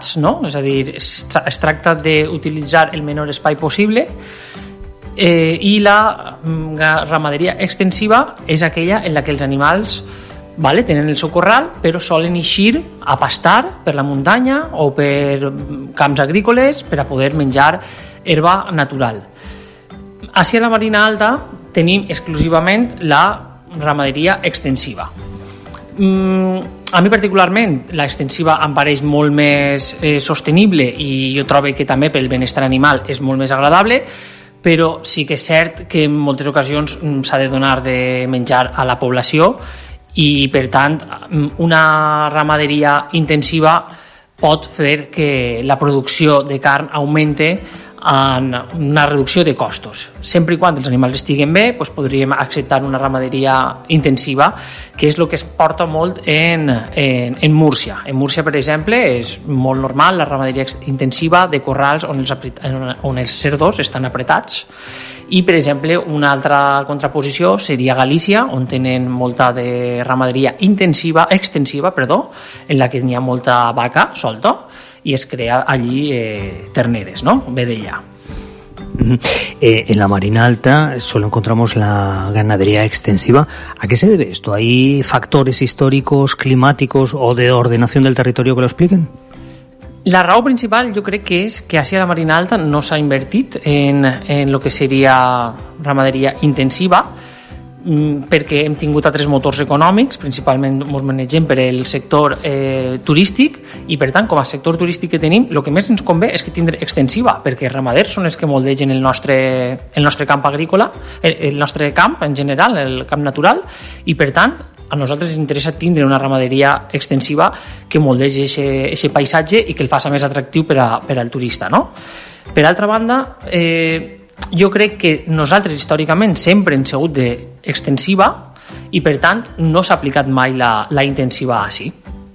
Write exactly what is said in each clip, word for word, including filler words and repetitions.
apretats, no? És a dir, es, tra es tracta d'utilitzar el menor espai possible, eh, i la ramaderia extensiva és aquella en la que els animals, vale, tenen el seu corral, però solen eixir a pastar per la muntanya o per camps agrícoles per a poder menjar herba natural. Així a la Marina Alta tenim exclusivament la ramaderia extensiva. Mm, a mi particularment l'extensiva em pareix molt més eh, sostenible i jo trobo que també pel benestar animal és molt més agradable, però sí que és cert que en moltes ocasions s'ha de donar de menjar a la població i per tant una ramaderia intensiva pot fer que la producció de carn augmente en una reducció de costos. Sempre i quan els animals estiguen bé, doncs podríem acceptar una ramaderia intensiva, que és el que es porta molt en, en, en Múrcia. En Múrcia, per exemple, és molt normal la ramaderia intensiva de corrals on els, on els cerdos estan apretats. I, per exemple, una altra contraposició seria Galícia, on tenen molta de ramaderia intensiva, extensiva, perdó, en la que n'hi ha molta vaca solta i es crea allí eh, terneres, ¿no? Vedella. Eh, en la Marina Alta solo encontramos la ganadería extensiva. ¿A qué se debe esto? ¿Hay factores históricos, climáticos o de ordenación del territorio que lo expliquen? La raó principal jo crec que és que a la Marina Alta no s'ha invertit en, en lo que seria ramaderia intensiva, perquè hem tingut altres motors econòmics, principalment ens manegem per el sector eh, turístic, i per tant, com a sector turístic que tenim, el que més ens convé és que tindre extensiva, perquè els ramaders són els que moldegen el nostre, el nostre camp agrícola, el, el nostre camp en general, el camp natural, i per tant a nosaltres ens interessa tindre una ramaderia extensiva que moldegi aquest paisatge i que el faci més atractiu per, a, per al turista, no? Per altra banda, eh, jo crec que nosaltres històricament sempre hem sigut d'extensiva i per tant no s'ha aplicat mai la, la intensiva així.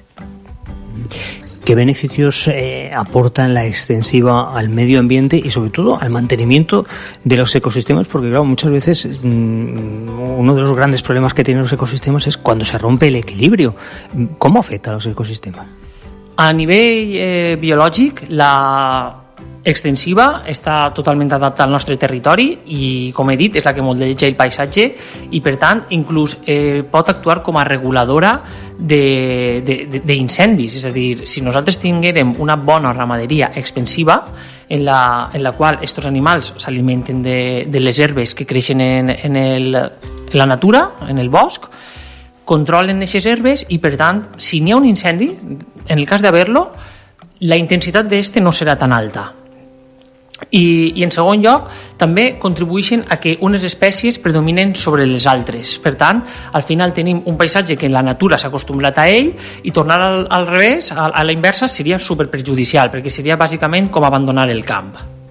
¿Qué beneficios eh, aporta la extensiva al medio ambiente y sobre todo al mantenimiento de los ecosistemas? Porque claro, muchas veces mmm, uno de los grandes problemas que tienen los ecosistemas es cuando se rompe el equilibrio. ¿Cómo afecta a los ecosistemas? A nivell eh, biològic, la extensiva està totalment adaptada al nostre territori i, com he dit, és la que moldeja el paisatge i, per tant, inclús eh, pot actuar com a reguladora d'incendis. És a dir, si nosaltres tinguérem una bona ramaderia extensiva en la, en la qual aquests animals s'alimenten de, de les herbes que creixen en, en, el, en la natura, en el bosc, controlen aquestes herbes i, per tant, si n'hi ha un incendi, en el cas d'haver-lo, la intensitat d'este no serà tan alta. I, i en segon lloc també contribueixen a que unes espècies predominen sobre les altres. Per tant, al final tenim un paisatge que la natura s'ha acostumbrat a ell i tornar al, al revés, a, a la inversa, seria super perjudicial, perquè seria bàsicament com abandonar el camp.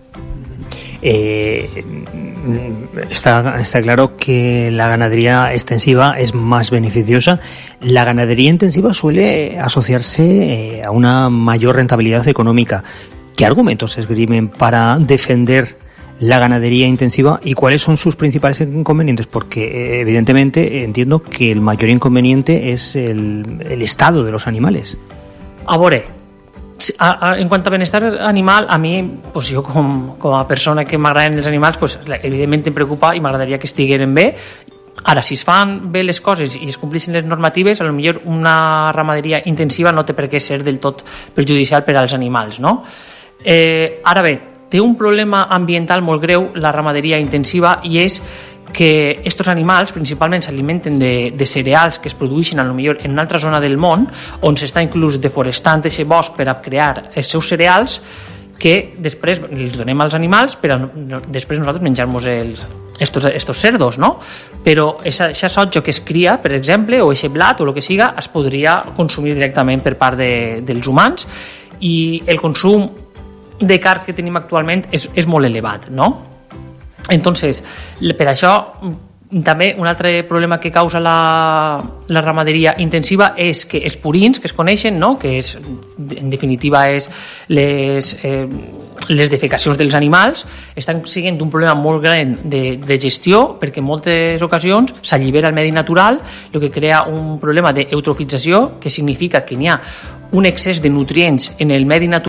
Eh, está, está claro que la ganadería extensiva es más beneficiosa. La ganadería intensiva suele asociarse eh, a una mayor rentabilidad económica. ¿Qué argumentos se esgrimen para defender la ganadería intensiva y cuáles son sus principales inconvenientes? Porque eh, evidentemente entiendo que el mayor inconveniente es el, el estado de los animales. A veure, a, a, en quant a benestar animal, a mi, pues jo com, com a persona que m'agraden els animals, pues, evidentment em preocupa i m'agradaria que estigueren bé. Ara, si es fan bé les coses i es compleixen les normatives, a lo millor una ramaderia intensiva no té per què ser del tot perjudicial per als animals, no? Eh, ara bé, té un problema ambiental molt greu la ramaderia intensiva i és que aquests animals principalment s'alimenten de, de cereals que es produeixen a lo millor en una altra zona del món on s'està inclús deforestant aquest bosc per a crear els seus cereals que després els donem als animals per a no, després nosaltres menjar-nos els, estos, estos cerdos, no? Però aquesta soja que es cria, per exemple, o aquest blat o el que siga, es podria consumir directament per part de, dels humans i el consum de carn que tenim actualment és, és molt elevat, no? Entonces, per això també un altre problema que causa la, la ramaderia intensiva és que els purins que es coneixen, no? Que és, en definitiva és les, eh, les defecacions dels animals, estan sent un problema molt gran de, de gestió perquè en moltes ocasions s'allibera el medi natural, el que crea un problema d'eutrofització, que significa que n'hi ha un excés de nutrients en el medi natural